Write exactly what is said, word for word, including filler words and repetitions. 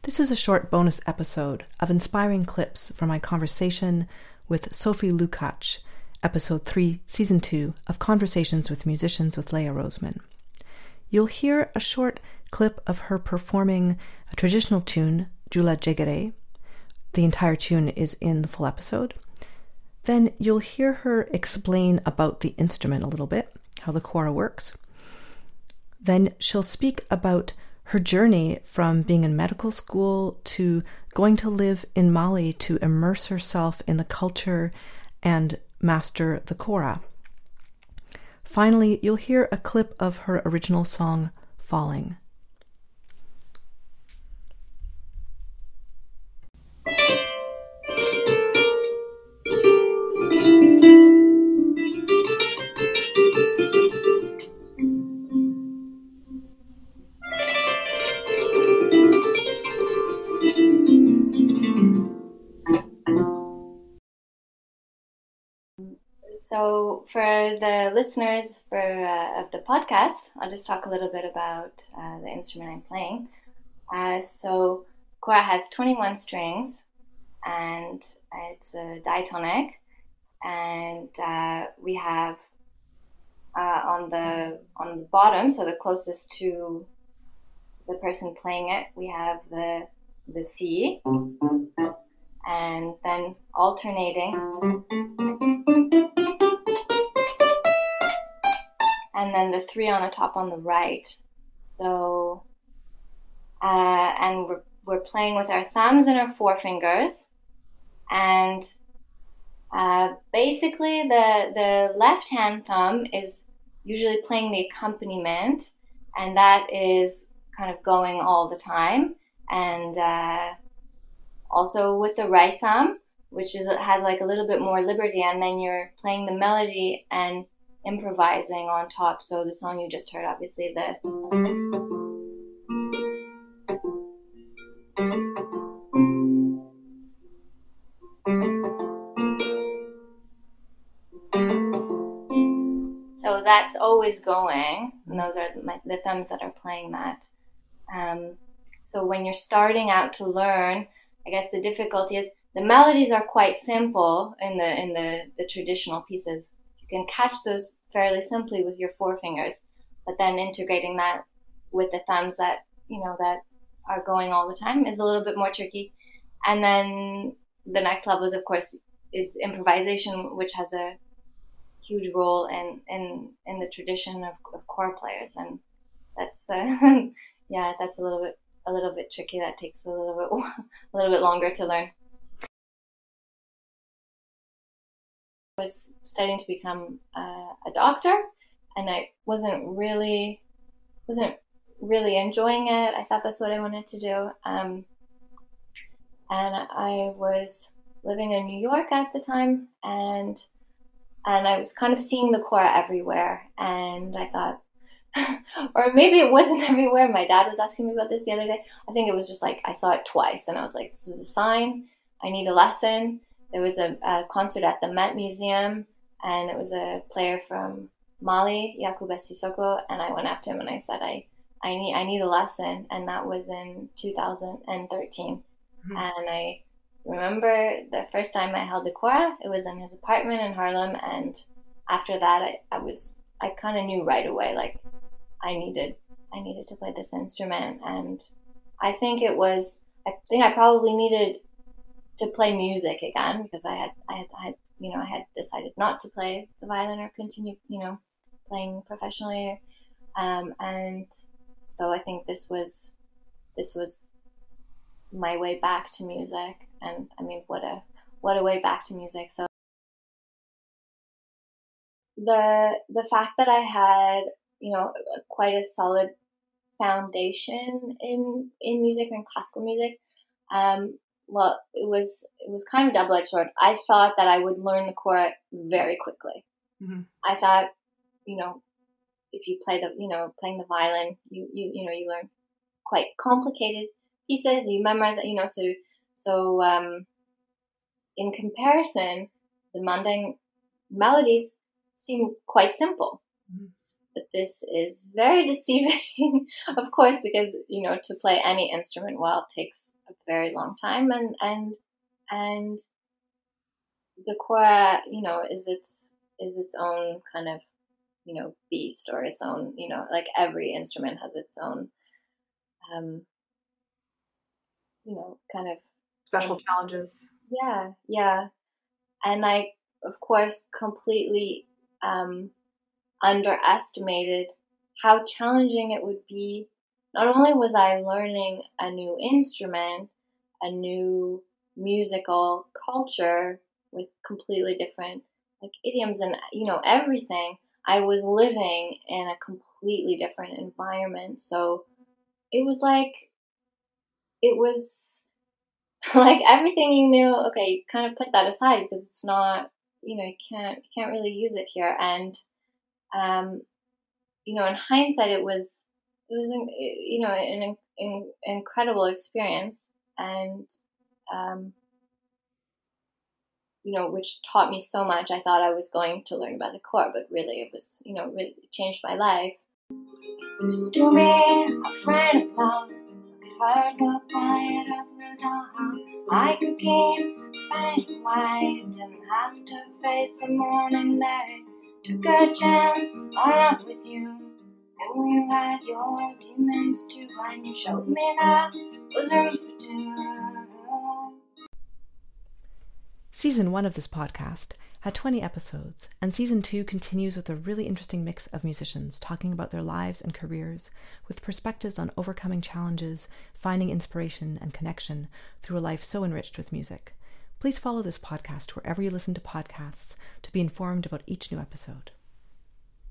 This is a short bonus episode of inspiring clips from my conversation with Sophie Lukacs, episode three, season two of Conversations with Musicians with Leah Roseman. You'll hear a short clip of her performing a traditional tune, Jula Jegere. The entire tune is in the full episode. Then you'll hear her explain about the instrument a little bit, how the kora works. Then she'll speak about her journey from being in medical school to going to live in Mali to immerse herself in the culture and master the kora. Finally, you'll hear a clip of her original song, Falling. So for the listeners for uh, of the podcast, I'll just talk a little bit about uh, the instrument I'm playing. Uh, so kora has twenty-one strings, and it's a diatonic, and uh, we have uh, on the on the bottom, so the closest to the person playing it, we have the the C, and then alternating. And then the three on the top on the right. So, uh, and we're we're playing with our thumbs and our forefingers, and uh, basically the the left hand thumb is usually playing the accompaniment, and that is kind of going all the time. And uh, also with the right thumb, which is has like a little bit more liberty, and then you're playing the melody and improvising on top. So the song you just heard, obviously, the so that's always going, and those are my, the thumbs that are playing that. Um, so when you're starting out to learn, I guess the difficulty is the melodies are quite simple in the in the, the traditional pieces. You can catch those fairly simply with your forefingers, but then integrating that with the thumbs that, you know, that are going all the time is a little bit more tricky. And then the next level is, of course, is improvisation, which has a huge role in, in, in the tradition of, of kora players. And that's, uh, yeah, that's a little bit, a little bit tricky. That takes a little bit, a little bit longer to learn. I was studying to become uh, a doctor, and I wasn't really wasn't really enjoying it. I thought that's what I wanted to do, um, and I was living in New York at the time, and and I was kind of seeing the kora everywhere, and I thought, or maybe it wasn't everywhere. My dad was asking me about this the other day. I think it was just like I saw it twice, and I was like, this is a sign. I need a lesson. There was a, a concert at the Met Museum, and it was a player from Mali, Yakuba Sissoko, and I went up to him and I said, I, I need I need a lesson, and that was in two thousand thirteen. Mm-hmm. And I remember the first time I held the kora, it was in his apartment in Harlem, and after that, I, I was I kind of knew right away, like I needed I needed to play this instrument, and I think it was I think I probably needed to play music again, because I had, I had, I had, you know, I had decided not to play the violin or continue, you know, playing professionally, um, and so I think this was, this was my way back to music, and I mean, what a, what a way back to music. So the the fact that I had, you know, quite a solid foundation in in music and classical music. Um, Well, it was it was kind of a double-edged sword. I thought that I would learn the kora very quickly. Mm-hmm. I thought, you know, if you play the, you know, playing the violin, you you you know, you learn quite complicated pieces. You memorize it, you know. So so um, in comparison, the mundane melodies seem quite simple. Mm-hmm. but this is very deceiving, of course, because, you know, to play any instrument well takes a very long time, and and and the kora, you know, is its is its own kind of, you know, beast, or its own, you know, like every instrument has its own, um, you know, kind of special challenges. Yeah, yeah, and I, of course, completely um, underestimated how challenging it would be. Not only was I learning a new instrument, a new musical culture with completely different like idioms and, you know, everything, I was living in a completely different environment. So it was like, it was like everything you knew, okay, you kind of put that aside because it's not, you know, you can't, you can't really use it here. And, um, you know, in hindsight, it was, it was, an, you know, an, an incredible experience, and, um, you know, which taught me so much. I thought I was going to learn about the kora, but really it was, you know, really changed my life. Used to be a friend of love, preferred the quiet of the dawn. I could keep bang white, didn't have to face the morning light. Took a chance on love with you, and you had your demons too, and you showed me that was room for two. Season one of this podcast had twenty episodes, and season two continues with a really interesting mix of musicians talking about their lives and careers with perspectives on overcoming challenges, finding inspiration and connection through a life so enriched with music. Please follow this podcast wherever you listen to podcasts to be informed about each new episode.